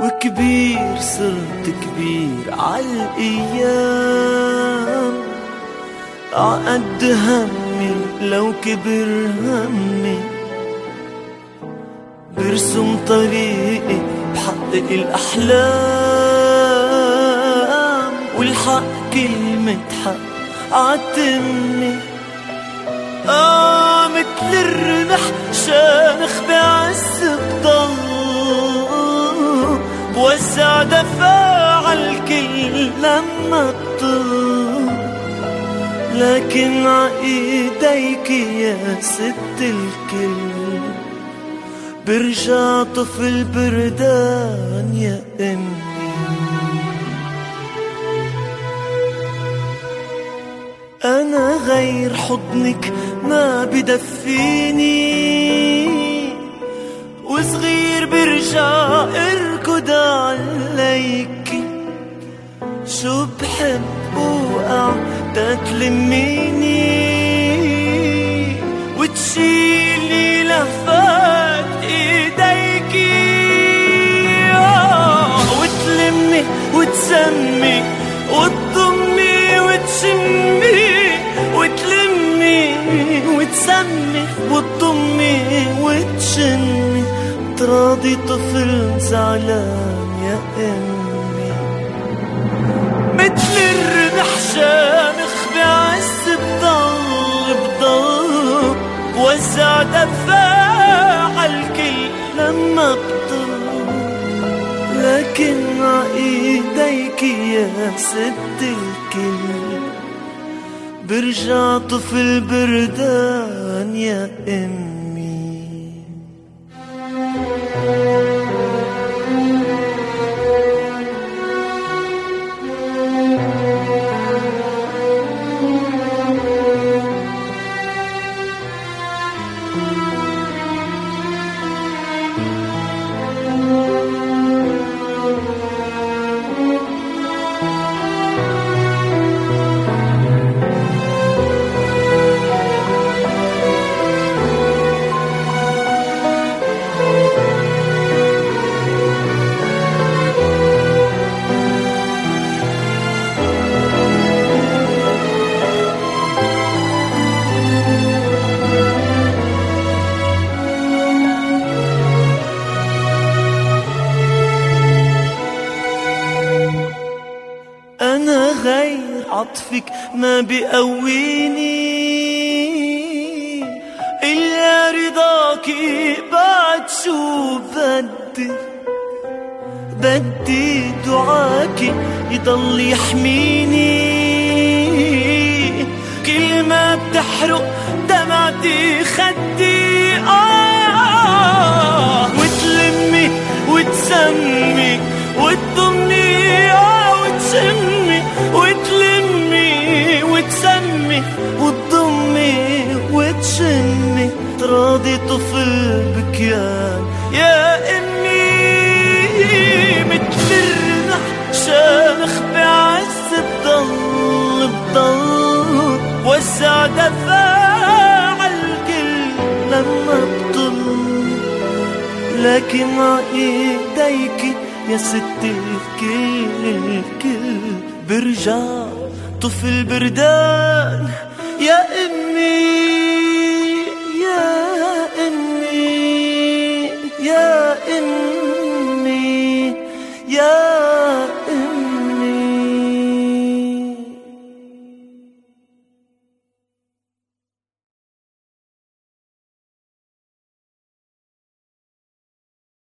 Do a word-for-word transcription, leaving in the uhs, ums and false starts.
وكبير صرت كبير عالأيام، عقد همي لو كبر همي برسم طريقي بحقق الأحلام، والحق كلمة حق عتمني. آه مثل الرمح شامخ بعز بضل، بوزع دفاع عالكل لما بطل، لكن عايديك يا ست الكل برجع طفل بردان يا أمي. أنا غير حضنك ما بدفيني، وصغير برجع اركض عليكي، شو بحب وقع تتلميني وتشيلي لهفات ايديكي، وتلمي وتسمي وتضمي وتشمي، وتلمي وتسمي وتضمي وتشمي، تراضي طفل زعلان يا أمي. مثل الرمح شامخ بعز بضل بضل، وزع دفاع عالكل لما بضل، لكن عايديك يا ست الكل برجع طفل بردان يا أمي. أنا غير عطفك ما بقويني، إلا رضاكي بعد شو بدي، بدي دعاكي يضل يحميني، كل ما بتحرق دمعتي خدي. آه وتلمي وتسمي وتضمي، آه وتشمي وتلمي وتسمي وتضمي وتشمي، تراضي طفل بكيان يا أمي. مثل الرمح شامخ بعز بضل بضل، وزع دفاع عالكل لما بطل، لكن عايديك يا ست الكل الكل برجع طفل بردان يا أمي.